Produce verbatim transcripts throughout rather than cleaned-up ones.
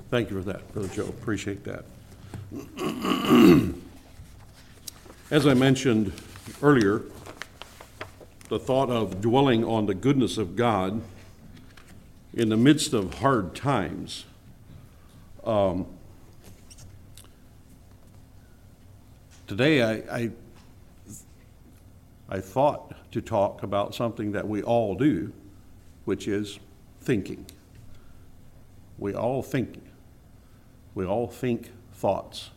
Thank you for that, Brother Joe. Appreciate that. As I mentioned earlier, the thought of dwelling on the goodness of God in the midst of hard times. Um, today I, I I thought to talk about something that we all do, which is thinking. We all think. We all think thoughts.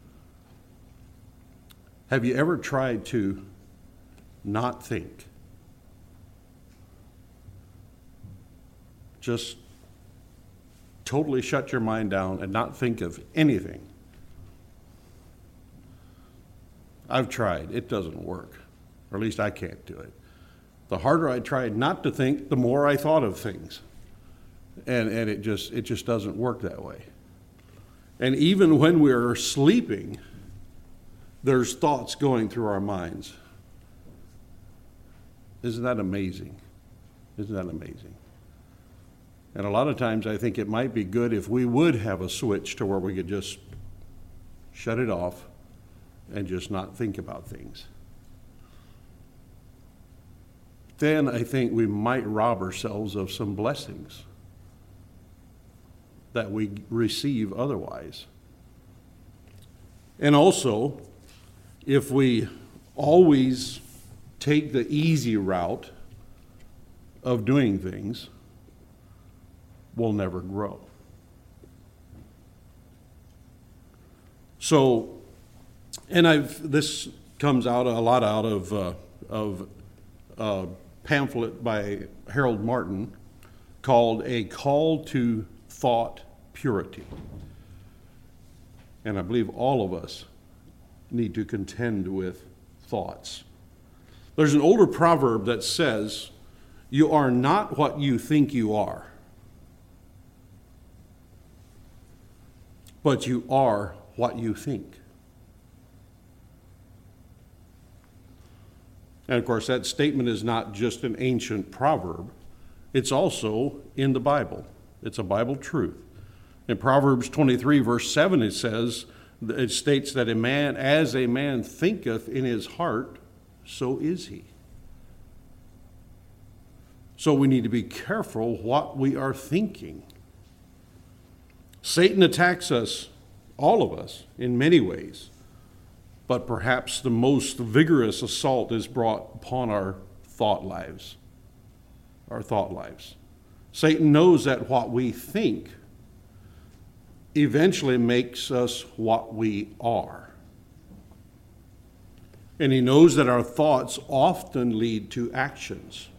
Have you ever tried to not think? Just totally shut your mind down and not think of anything. I've tried. It doesn't work. Or at least I can't do it. The harder I tried not to think, the more I thought of things. And and it just it just doesn't work that way. And even when we're sleeping, there's thoughts going through our minds. Isn't that amazing? Isn't that amazing? And a lot of times I think it might be good if we would have a switch to where we could just shut it off and just not think about things. Then I think we might rob ourselves of some blessings that we receive otherwise. And also, if we always take the easy route of doing things, we'll never grow. So, and I've this comes out a lot out of uh, of a pamphlet by Harold Martin called "A Call to Thought Purity," and I believe all of us need to contend with thoughts. There's an older proverb that says, "You are not what you think you are, but you are what you think." And of course, that statement is not just an ancient proverb. It's also in the Bible. It's a Bible truth. In Proverbs twenty-three, verse seven, it says, it states that a man, as a man thinketh in his heart, so is he. So we need to be careful what we are thinking. Satan attacks us, all of us, in many ways. But perhaps the most vigorous assault is brought upon our thought lives. Our thought lives. Satan knows that what we think eventually makes us what we are. And he knows that our thoughts often lead to actions.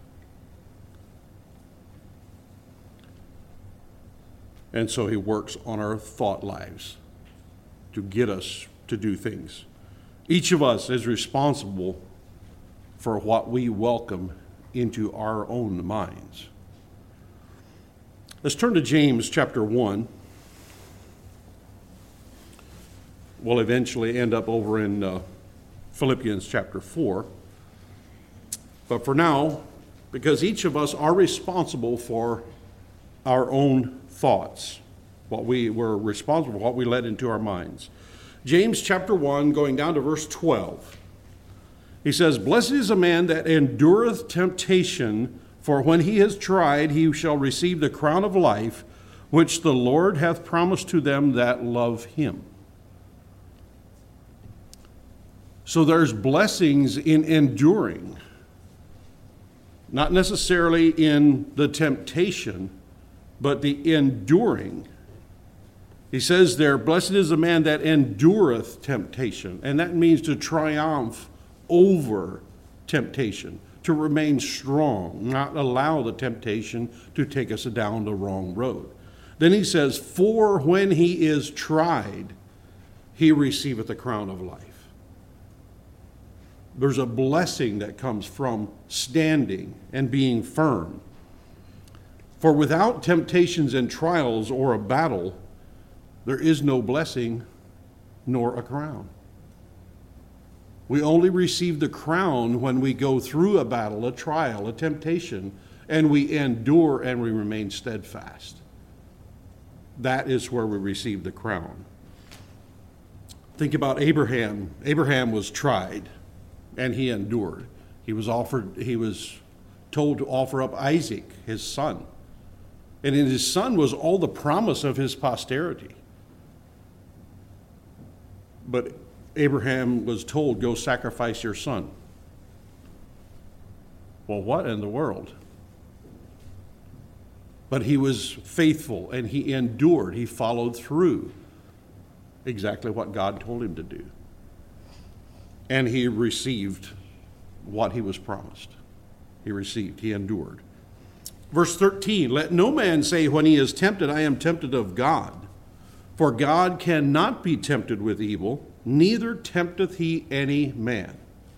And so he works on our thought lives to get us to do things. Each of us is responsible for what we welcome into our own minds. Let's turn to James chapter one. We'll eventually end up over in uh, Philippians chapter four. But for now, because each of us are responsible for our own thoughts, what we were responsible for, what we let into our minds. James chapter one, going down to verse twelve. He says, "Blessed is a man that endureth temptation, for when he is tried, he shall receive the crown of life, which the Lord hath promised to them that love him." So there's blessings in enduring, not necessarily in the temptation, but the enduring. He says there, "Blessed is the man that endureth temptation." And that means to triumph over temptation, to remain strong, not allow the temptation to take us down the wrong road. Then he says, "For when he is tried, he receiveth the crown of life." There's a blessing that comes from standing and being firm. For without temptations and trials or a battle, there is no blessing nor a crown. We only receive the crown when we go through a battle, a trial, a temptation, and we endure and we remain steadfast. that is where we receive the crown. Think about Abraham. Abraham was tried, and he endured. He was offered, he was told to offer up Isaac, his son. And in his son was all the promise of his posterity. But Abraham was told, go sacrifice your son. Well, what in the world? But he was faithful and he endured. He followed through exactly what God told him to do. And he received what he was promised. He received, he endured. Verse thirteen, let no man say when he is tempted, I am tempted of God. For God cannot be tempted with evil, neither tempteth he any man.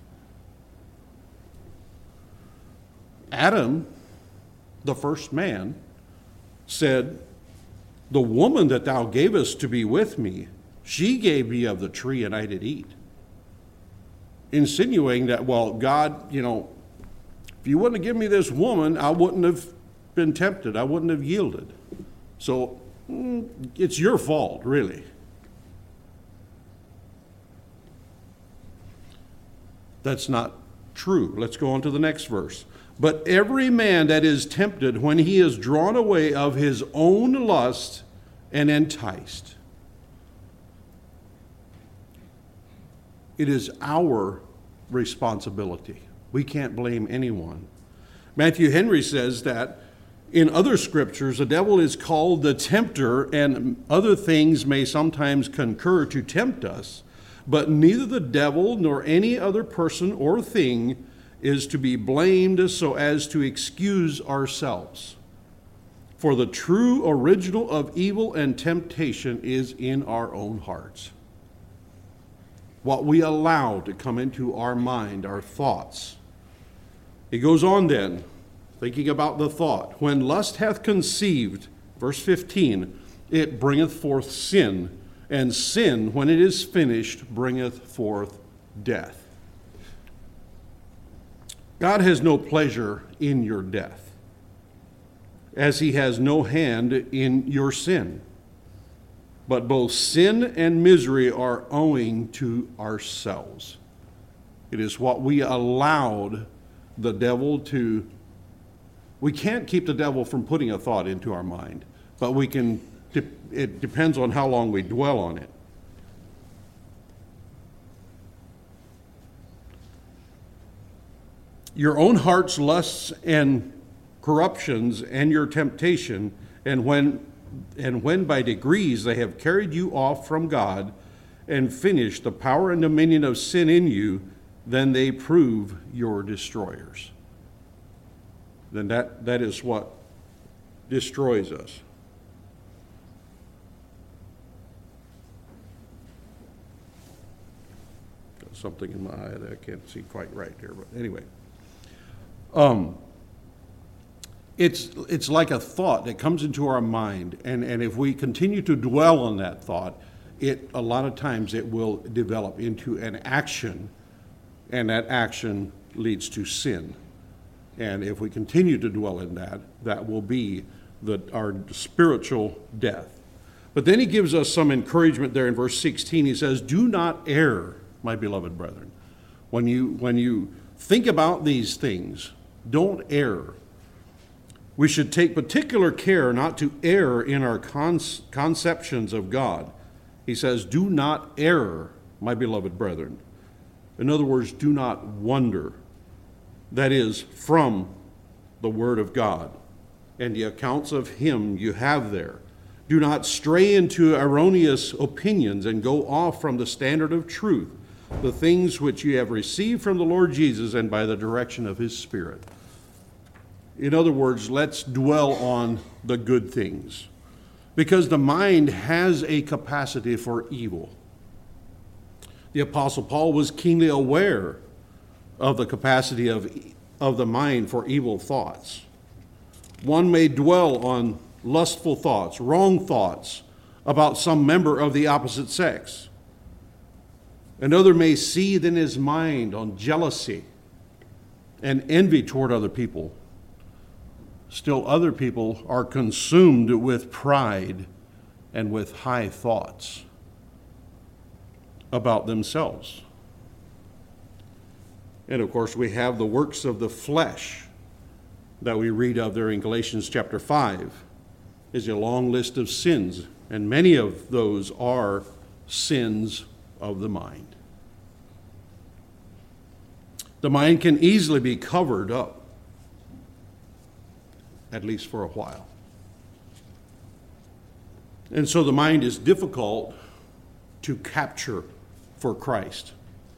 Adam, the first man, said, the woman that thou gavest to be with me, she gave me of the tree and I did eat. Insinuating that, well, God, you know, if you wouldn't have given me this woman, I wouldn't have been tempted. I wouldn't have yielded. So mm, it's your fault, really. That's not true. Let's go on to the next verse. But every man that is tempted when he is drawn away of his own lust and enticed. It is our responsibility. We can't blame anyone. Matthew Henry says that in other scriptures, the devil is called the tempter, and other things may sometimes concur to tempt us, but neither the devil nor any other person or thing is to be blamed so as to excuse ourselves. For the true original of evil and temptation is in our own hearts. What we allow to come into our mind, our thoughts. He goes on then, thinking about the thought. When lust hath conceived, verse fifteen, it bringeth forth sin, and sin, when it is finished, bringeth forth death. God has no pleasure in your death, as he has no hand in your sin. But both sin and misery are owing to ourselves. It is what we allowed the devil to. We can't keep the devil from putting a thought into our mind, but we can. It depends on how long we dwell on it. Your own heart's lusts and corruptions and your temptation, and when and when by degrees they have carried you off from God and finished the power and dominion of sin in you, then they prove your destroyers. Then that, that is what destroys us. Got something in my eye that I can't see quite right here, but anyway. Um, it's it's like a thought that comes into our mind, and, and if we continue to dwell on that thought, it a lot of times it will develop into an action, and that action leads to sin. And if we continue to dwell in that, that will be the, our spiritual death. But then he gives us some encouragement there in verse sixteen. He says, do not err, my beloved brethren. When you when you think about these things, don't err. We should take particular care not to err in our con- conceptions of God. He says, do not err, my beloved brethren. In other words, do not wander. That is, from the Word of God and the accounts of Him you have there. Do not stray into erroneous opinions and go off from the standard of truth, the things which you have received from the Lord Jesus and by the direction of His Spirit. In other words, let's dwell on the good things, because the mind has a capacity for evil. The Apostle Paul was keenly aware of the capacity of, of the mind for evil thoughts. One may dwell on lustful thoughts, wrong thoughts about some member of the opposite sex. Another may seethe in his mind on jealousy and envy toward other people. Still other people are consumed with pride and with high thoughts about themselves. And of course, we have the works of the flesh that we read of there in Galatians chapter five. Is a long list of sins, and many of those are sins of the mind. The mind can easily be covered up, at least for a while. And so the mind is difficult to capture for Christ.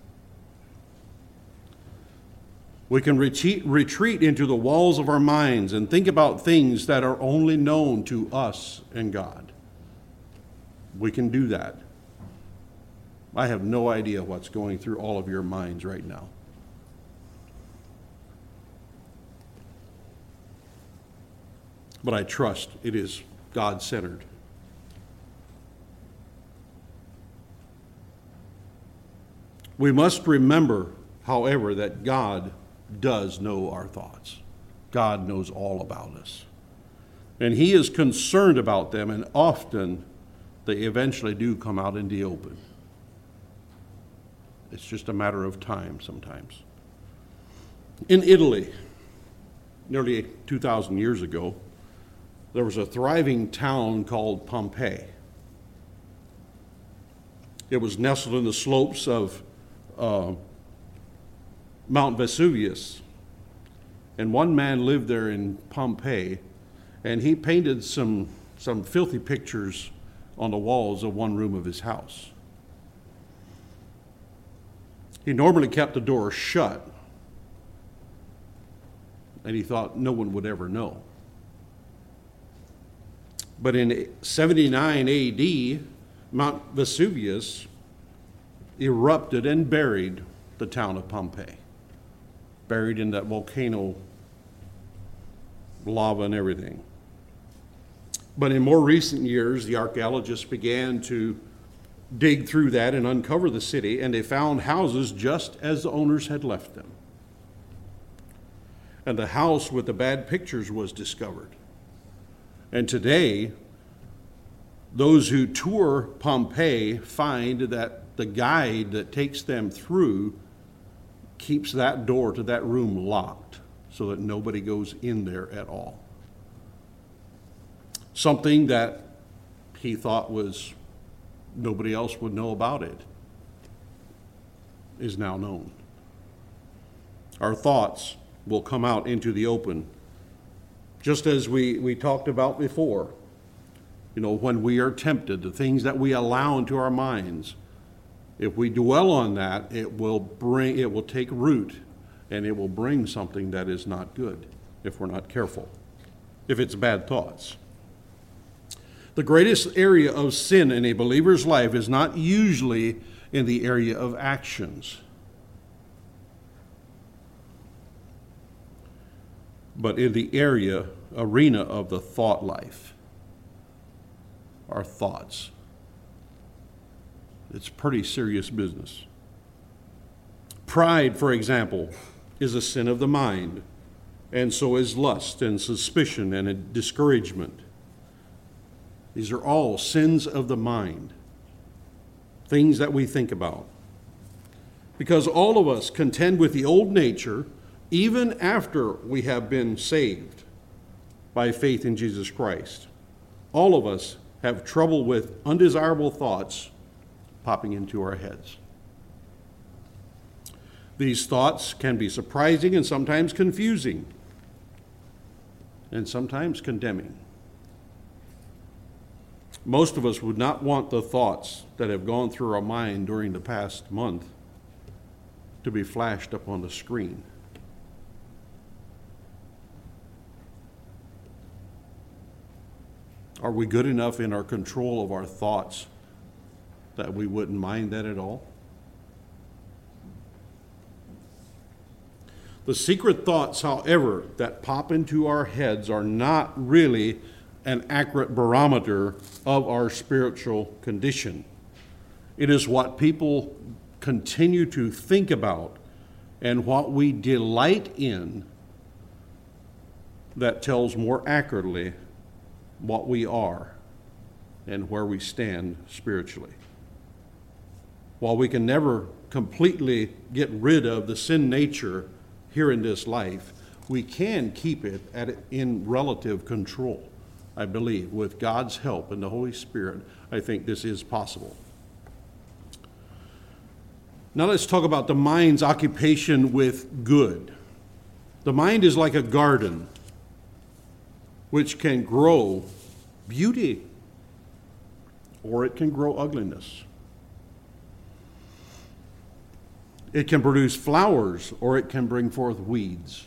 We can retreat, retreat into the walls of our minds and think about things that are only known to us and God. We can do that. I have no idea what's going through all of your minds right now. But I trust it is God-centered. We must remember, however, that God does know our thoughts. God knows all about us. And he is concerned about them, and often they eventually do come out in the open. It's just a matter of time sometimes. In Italy, nearly two thousand years ago, there was a thriving town called Pompeii. It was nestled in the slopes of uh, Mount Vesuvius. And one man lived there in Pompeii, and he painted some, some filthy pictures on the walls of one room of his house. He normally kept the door shut, and he thought no one would ever know. But in seventy-nine A D, Mount Vesuvius erupted and buried the town of Pompeii, buried in that volcano lava and everything. But in more recent years, the archaeologists began to dig through that and uncover the city, and they found houses just as the owners had left them. And the house with the bad pictures was discovered. And today, those who tour Pompeii find that the guide that takes them through keeps that door to that room locked so that nobody goes in there at all. Something that he thought was nobody else would know about it is now known. Our thoughts will come out into the open, just as we, we talked about before. You know, when we are tempted, the things that we allow into our minds, if we dwell on that, it will bring, it will take root, and it will bring something that is not good if we're not careful, if it's bad thoughts. The greatest area of sin in a believer's life is not usually in the area of actions, but in the area, arena of the thought life, our thoughts. It's pretty serious business. Pride, for example, is a sin of the mind, and so is lust and suspicion and a discouragement. These are all sins of the mind, things that we think about. Because all of us contend with the old nature even after we have been saved by faith in Jesus Christ. All of us have trouble with undesirable thoughts popping into our heads. These thoughts can be surprising and sometimes confusing, and sometimes condemning. Most of us would not want the thoughts that have gone through our mind during the past month to be flashed up on the screen. Are we good enough in our control of our thoughts that we wouldn't mind that at all? The secret thoughts, however, that pop into our heads are not really an accurate barometer of our spiritual condition. It is what people continue to think about and what we delight in that tells more accurately what we are and where we stand spiritually. While we can never completely get rid of the sin nature here in this life, we can keep it at, in relative control. I believe with God's help and the Holy Spirit, I think this is possible. Now let's talk about the mind's occupation with good. The mind is like a garden which can grow beauty or it can grow ugliness. It can produce flowers or it can bring forth weeds.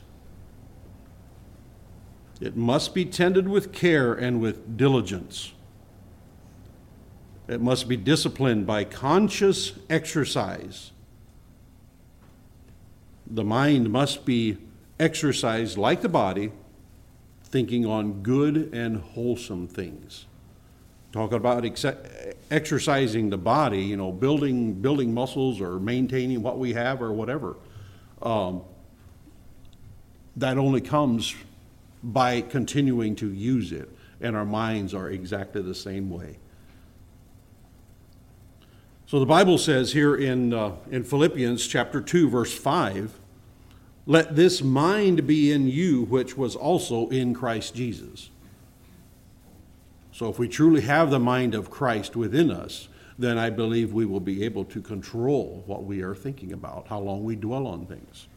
It must be tended with care and with diligence. It must be disciplined by conscious exercise. The mind must be exercised like the body, thinking on good and wholesome things. Talk about ex- exercising the body, you know, building building muscles or maintaining what we have or whatever. Um, that only comes by continuing to use it, and our minds are exactly the same way. So the Bible says here in uh, in Philippians chapter two, verse five, "Let this mind be in you, which was also in Christ Jesus." So if we truly have the mind of Christ within us, then I believe we will be able to control what we are thinking about, how long we dwell on things.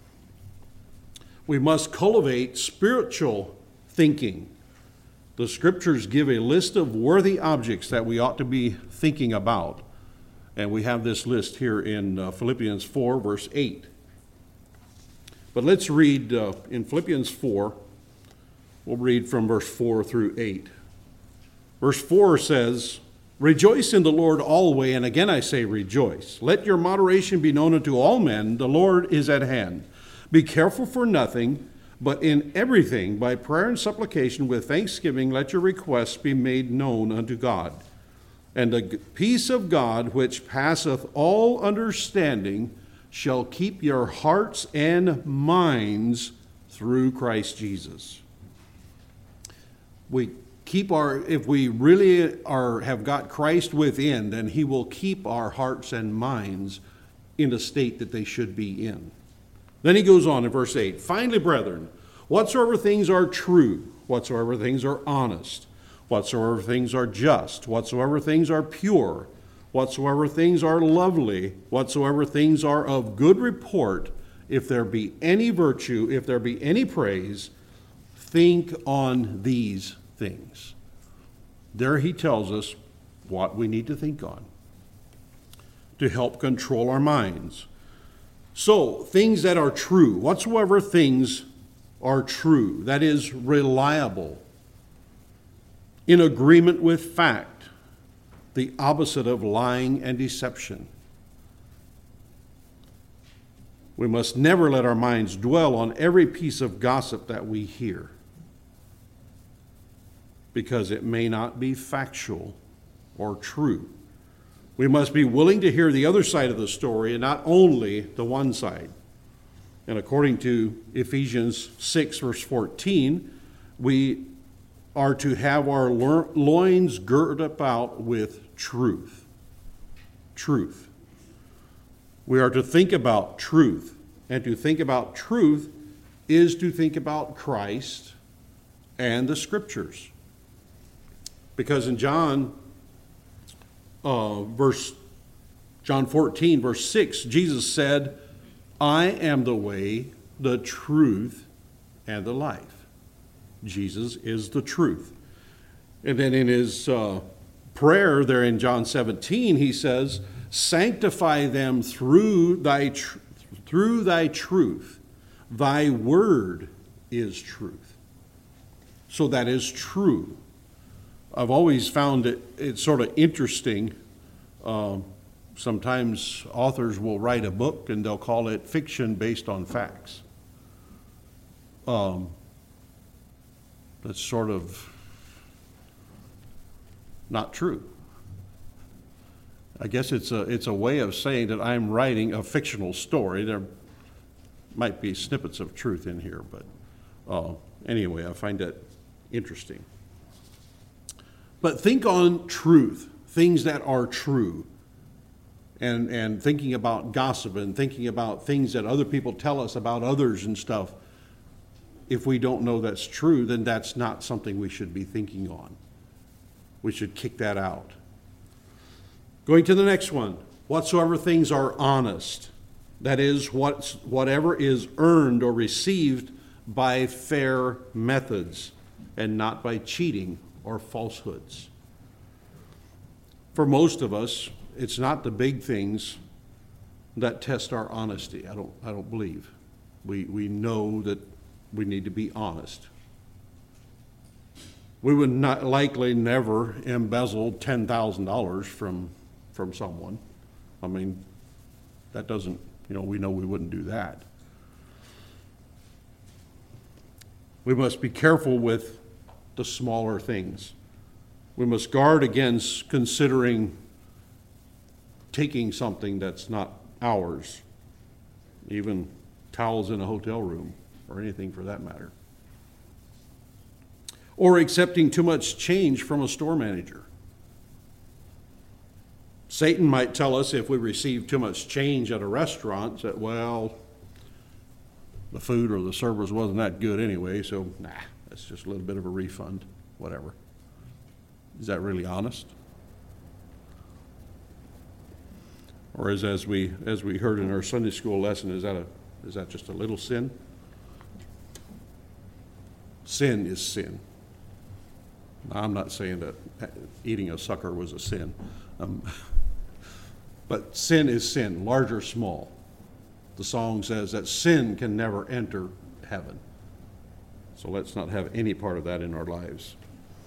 We must cultivate spiritual thinking. The scriptures give a list of worthy objects that we ought to be thinking about. And we have this list here in uh, Philippians four, verse eight. But let's read uh, in Philippians four, we'll read from verse four through eight. Verse four says, "Rejoice in the Lord always, and again I say rejoice. Let your moderation be known unto all men, the Lord is at hand. Be careful for nothing, but in everything, by prayer and supplication with thanksgiving, let your requests be made known unto God. And the peace of God, which passeth all understanding, shall keep your hearts and minds through Christ Jesus." We keep our, if we really are have got Christ within, then he will keep our hearts and minds in a state that they should be in. Then he goes on in verse eight, "Finally, brethren, whatsoever things are true, whatsoever things are honest, whatsoever things are just, whatsoever things are pure, whatsoever things are lovely, whatsoever things are of good report, if there be any virtue, if there be any praise, think on these things." There he tells us what we need to think on to help control our minds. So, things that are true, whatsoever things are true, that is reliable, in agreement with fact, the opposite of lying and deception. We must never let our minds dwell on every piece of gossip that we hear, because it may not be factual or true. We must be willing to hear the other side of the story and not only the one side. And according to Ephesians six, verse fourteen, we are to have our loins girded about with truth. Truth. We are to think about truth. And to think about truth is to think about Christ and the Scriptures. Because in John, uh, verse John fourteen, verse six, Jesus said, "I am the way, the truth, and the life." Jesus is the truth. And then in his uh, prayer there in John seventeen, he says, "Sanctify them through thy tr- through thy truth. Thy word is truth." So that is true. I've always found it it's sort of interesting. Um, sometimes authors will write a book and they'll call it fiction based on facts. Um, that's sort of not true. I guess it's a it's a way of saying that I'm writing a fictional story. There might be snippets of truth in here, but uh, anyway, I find that interesting. But think on truth, things that are true. And, and thinking about gossip and thinking about things that other people tell us about others and stuff. If we don't know that's true, then that's not something we should be thinking on. We should kick that out. Going to the next one. Whatsoever things are honest, that is, what's, whatever is earned or received by fair methods and not by cheating or falsehoods. For most of us, it's not the big things that test our honesty. I don't, I don't believe. We, we know that we need to be honest. We would not likely never embezzle ten thousand dollars from, from someone. I mean, that doesn't, you know, we know we wouldn't do that. We must be careful with the smaller things. We must guard against considering taking something that's not ours, even towels in a hotel room or anything for that matter. Or accepting too much change from a store manager. Satan might tell us if we receive too much change at a restaurant that, well, the food or the service wasn't that good anyway, so nah, that's just a little bit of a refund, whatever. Is that really honest? Or is, as we as we heard in our Sunday school lesson, is that a is that just a little sin? Sin is sin. Now, I'm not saying that eating a sucker was a sin, um, but sin is sin, large or small. The song says that sin can never enter heaven. So let's not have any part of that in our lives.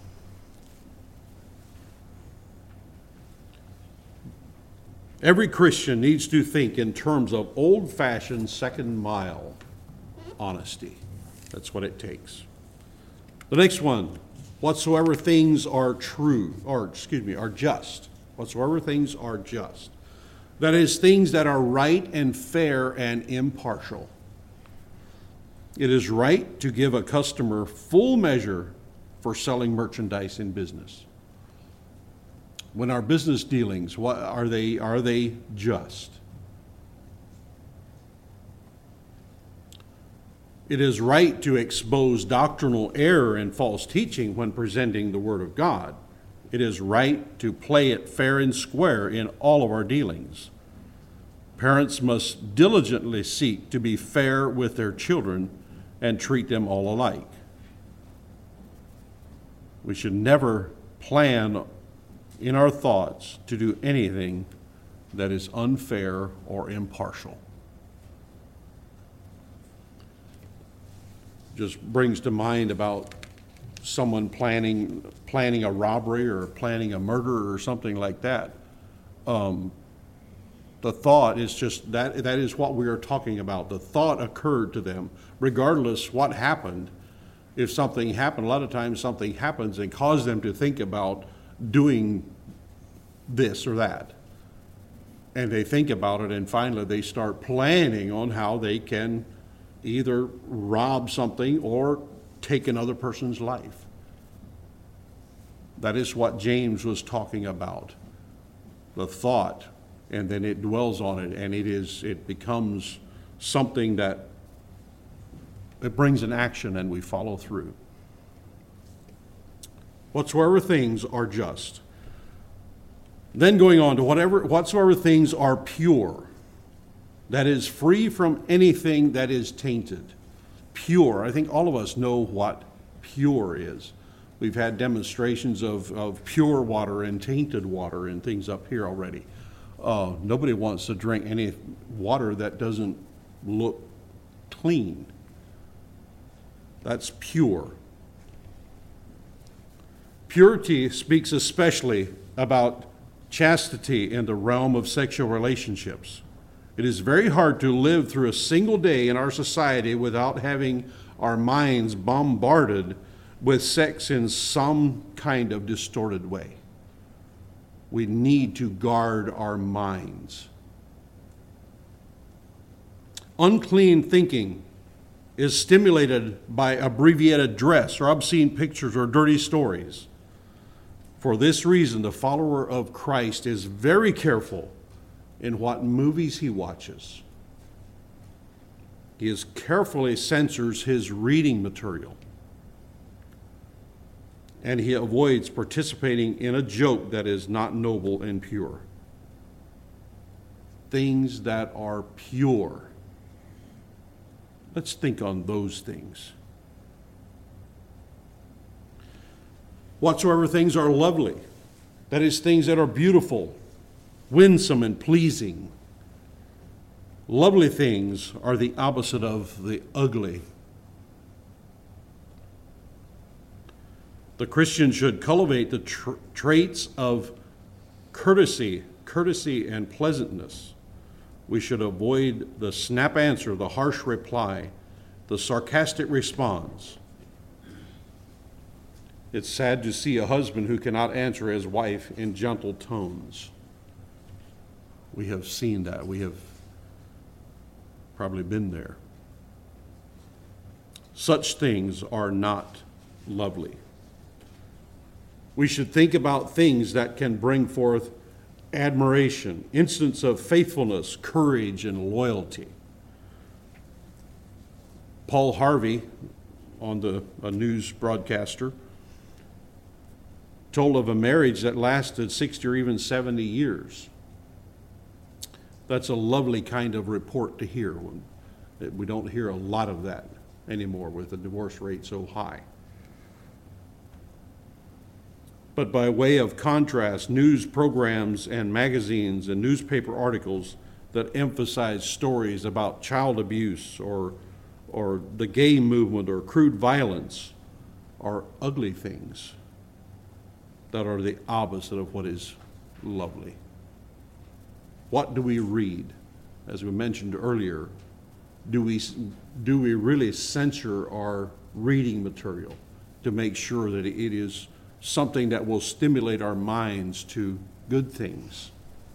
Every Christian needs to think in terms of old-fashioned second mile honesty. That's what it takes. The next one, whatsoever things are true, or excuse me, are just. Whatsoever things are just. That is, things that are right and fair and impartial. It is right to give a customer full measure for selling merchandise in business. When our business dealings, what are they are they just? It is right to expose doctrinal error and false teaching when presenting the Word of God. It is right to play it fair and square in all of our dealings. Parents must diligently seek to be fair with their children and treat them all alike. We should never plan in our thoughts to do anything that is unfair or impartial. Just brings to mind about someone planning planning a robbery or planning a murder or something like that. Um, the thought is just that that is what we are talking about. The thought occurred to them, regardless what happened. If something happened, a lot of times something happens and causes them to think about doing this or that. And they think about it, and finally they start planning on how they can either rob something or take another person's life. That is what James was talking about. The thought, and then it dwells on it, and it is it becomes something that it brings an action and we follow through. Whatsoever things are just. Then going on to whatever whatsoever things are pure, that is free from anything that is tainted. Pure. I think all of us know what pure is. We've had demonstrations of, of pure water and tainted water and things up here already. Uh, nobody wants to drink any water that doesn't look clean. That's pure. Purity speaks especially about chastity in the realm of sexual relationships. It is very hard to live through a single day in our society without having our minds bombarded with sex in some kind of distorted way. We need to guard our minds. Unclean thinking is stimulated by abbreviated dress or obscene pictures or dirty stories. For this reason, the follower of Christ is very careful in what movies he watches. He is carefully censors his reading material. And he avoids participating in a joke that is not noble and pure. Things that are pure. Let's think on those things. Whatsoever things are lovely, that is, things that are beautiful, winsome, and pleasing. Lovely things are the opposite of the ugly. The Christian should cultivate the tra- traits of courtesy, courtesy and pleasantness. We should avoid the snap answer, the harsh reply, the sarcastic response. It's sad to see a husband who cannot answer his wife in gentle tones. We have seen that. We have probably been there. Such things are not lovely. We should think about things that can bring forth admiration, instance of faithfulness, courage, and loyalty. Paul Harvey, on the a news broadcaster, told of a marriage that lasted sixty or even seventy years. That's a lovely kind of report to hear. We don't hear a lot of that anymore with the divorce rate so high. But by way of contrast, news programs and magazines and newspaper articles that emphasize stories about child abuse or, or the gay movement or crude violence are ugly things that are the opposite of what is lovely. What do we read? As we mentioned earlier, do we, do we really censor our reading material to make sure that it is something that will stimulate our minds to good things?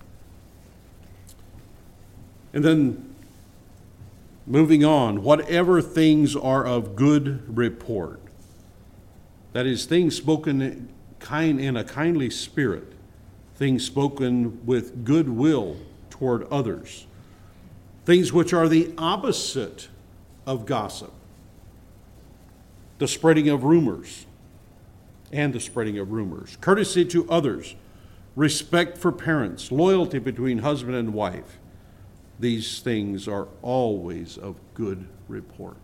And then moving on, whatever things are of good report, that is, things spoken kind in a kindly spirit, things spoken with goodwill toward others, things which are the opposite of gossip, the spreading of rumors, and the spreading of rumors, courtesy to others, respect for parents, loyalty between husband and wife. These things are always of good report.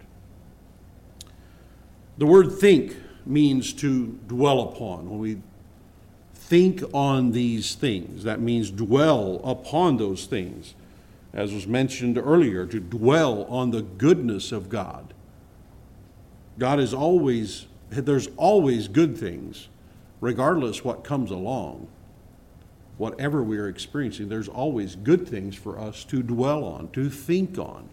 The word think means to dwell upon. When we think on these things, that means dwell upon those things. As was mentioned earlier, to dwell on the goodness of God. God is always There's always good things, regardless what comes along. Whatever we are experiencing, there's always good things for us to dwell on, to think on.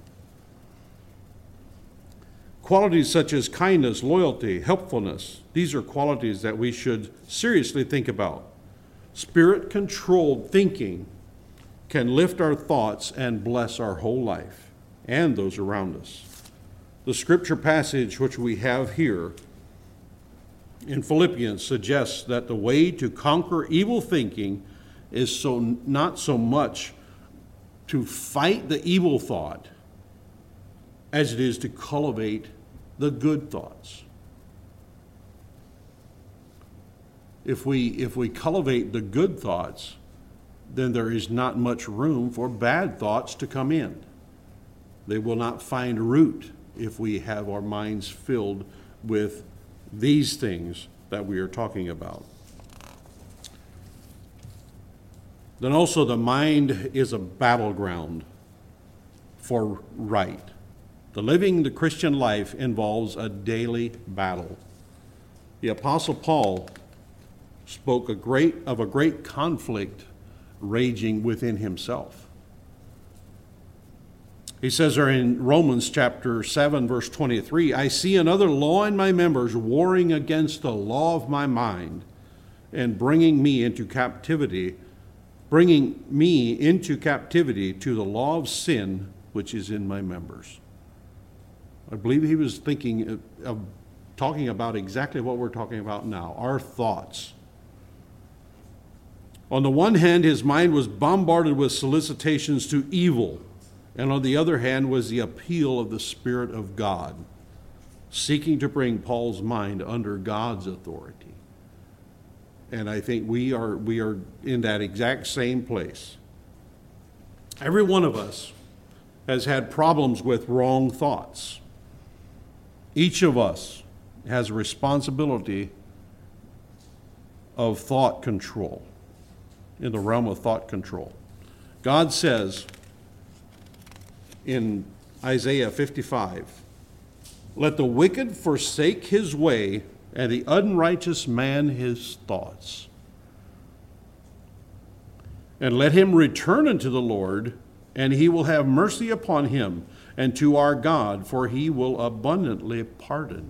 Qualities such as kindness, loyalty, helpfulness, these are qualities that we should seriously think about. Spirit-controlled thinking can lift our thoughts and bless our whole life and those around us. The scripture passage which we have here in Philippians suggests that the way to conquer evil thinking is so not so much to fight the evil thought as it is to cultivate the good thoughts. If we if we cultivate the good thoughts, then there is not much room for bad thoughts to come in. They will not find root if we have our minds filled with these things that we are talking about. Then also the mind is a battleground for right. The living the Christian life involves a daily battle. The Apostle Paul spoke a great of a great conflict raging within himself. He says there in Romans chapter seven, verse twenty-three, I see another law in my members warring against the law of my mind and bringing me into captivity, bringing me into captivity to the law of sin which is in my members. I believe he was thinking of, of talking about exactly what we're talking about now, our thoughts. On the one hand, his mind was bombarded with solicitations to evil, and on the other hand was the appeal of the Spirit of God, seeking to bring Paul's mind under God's authority. And I think we are, we are in that exact same place. Every one of us has had problems with wrong thoughts. Each of us has a responsibility of thought control, in the realm of thought control. God says in Isaiah fifty-five, "Let the wicked forsake his way, and the unrighteous man his thoughts. And let him return unto the Lord, and he will have mercy upon him, and to our God, for he will abundantly pardon."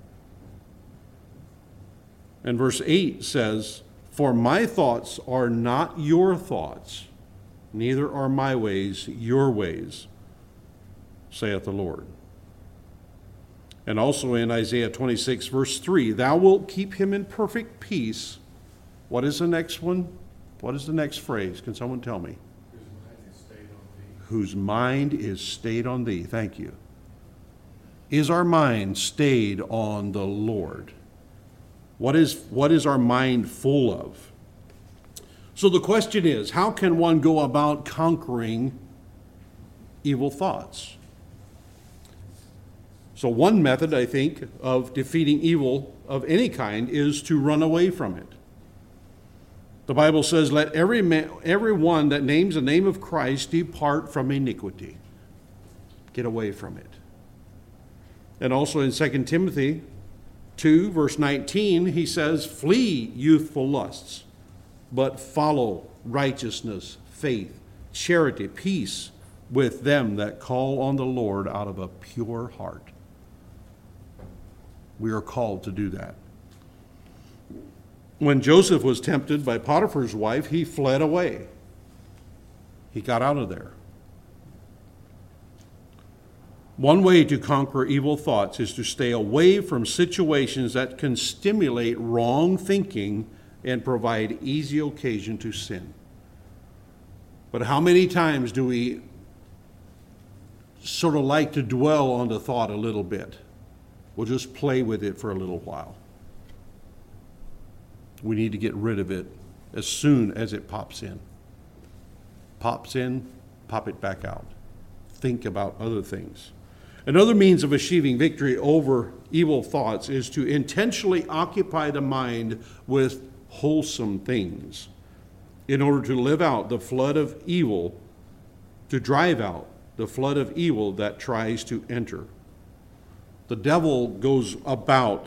And verse eight says, "For my thoughts are not your thoughts, neither are my ways your ways, saith the Lord." And also in Isaiah twenty-six, verse three, "Thou wilt keep him in perfect peace." What is the next one? What is the next phrase? Can someone tell me? Whose mind is stayed on thee. Thank you. Is our mind stayed on the Lord? What is, what is our mind full of? So the question is, how can one go about conquering evil thoughts? So one method, I think, of defeating evil of any kind is to run away from it. The Bible says, "Let every man, every one that names the name of Christ depart from iniquity." Get away from it. And also in Second Timothy two, verse nineteen, he says, "Flee youthful lusts, but follow righteousness, faith, charity, peace with them that call on the Lord out of a pure heart." We are called to do that. When Joseph was tempted by Potiphar's wife, he fled away. He got out of there. One way to conquer evil thoughts is to stay away from situations that can stimulate wrong thinking and provide easy occasion to sin. But how many times do we sort of like to dwell on the thought a little bit? We'll just play with it for a little while. We need to get rid of it as soon as it pops in. Pops in, pop it back out. Think about other things. Another means of achieving victory over evil thoughts is to intentionally occupy the mind with wholesome things in order to live out the flood of evil, to drive out the flood of evil that tries to enter. The devil goes about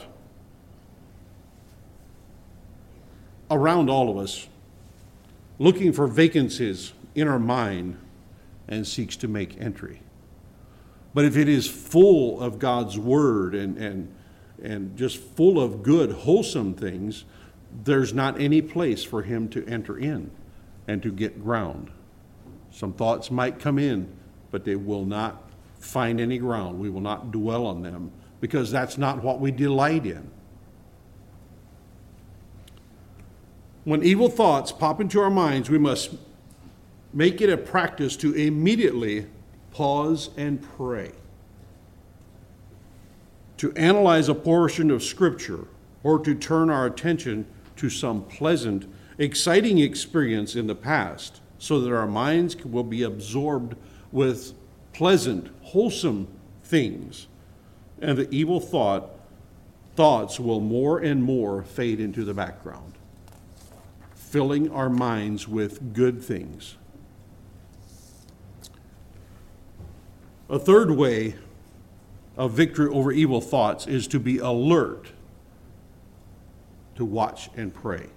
around all of us looking for vacancies in our mind and seeks to make entry. But if it is full of God's word and, and, and just full of good, wholesome things, there's not any place for him to enter in and to get ground. Some thoughts might come in, but they will not find any ground. We will not dwell on them because that's not what we delight in. When evil thoughts pop into our minds, we must make it a practice to immediately pause and pray. To analyze a portion of Scripture or to turn our attention to some pleasant, exciting experience in the past so that our minds will be absorbed with pleasant, wholesome things, and the evil thought thoughts will more and more fade into the background, filling our minds with good things. A third way of victory over evil thoughts is to be alert, to watch and pray.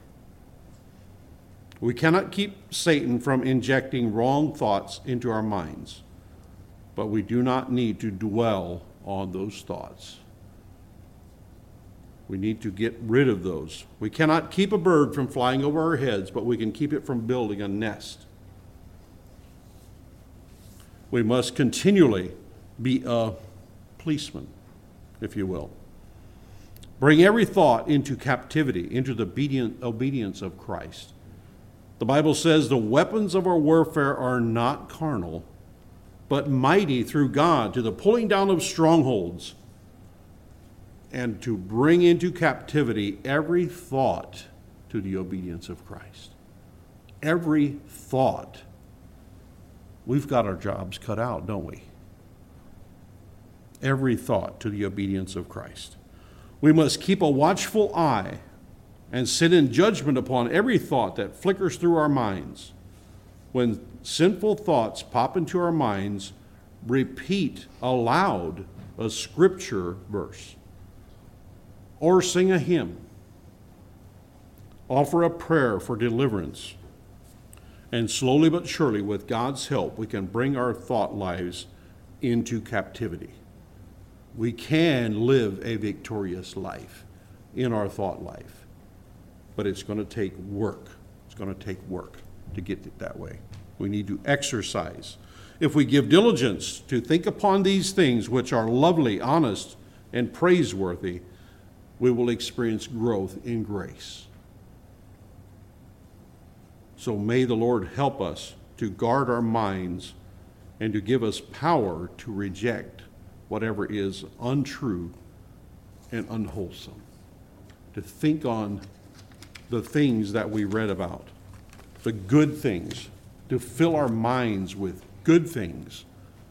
We cannot keep Satan from injecting wrong thoughts into our minds, but we do not need to dwell on those thoughts. We need to get rid of those. We cannot keep a bird from flying over our heads, but we can keep it from building a nest. We must continually be a policeman, if you will. Bring every thought into captivity, into the obedient, obedience of Christ. The Bible says the weapons of our warfare are not carnal, but mighty through God to the pulling down of strongholds and to bring into captivity every thought to the obedience of Christ. Every thought. We've got our jobs cut out, don't we? Every thought to the obedience of Christ. We must keep a watchful eye and sit in judgment upon every thought that flickers through our minds. When sinful thoughts pop into our minds, repeat aloud a scripture verse or sing a hymn. Offer a prayer for deliverance. And slowly but surely, with God's help, we can bring our thought lives into captivity. We can live a victorious life in our thought life. But it's going to take work. It's going to take work to get it that way. We need to exercise. If we give diligence to think upon these things which are lovely, honest, and praiseworthy, we will experience growth in grace. So may the Lord help us to guard our minds and to give us power to reject whatever is untrue and unwholesome. To think on the things that we read about, the good things, to fill our minds with good things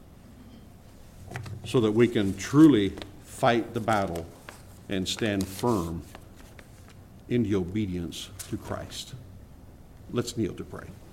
so that we can truly fight the battle and stand firm in the obedience to Christ. Let's kneel to pray.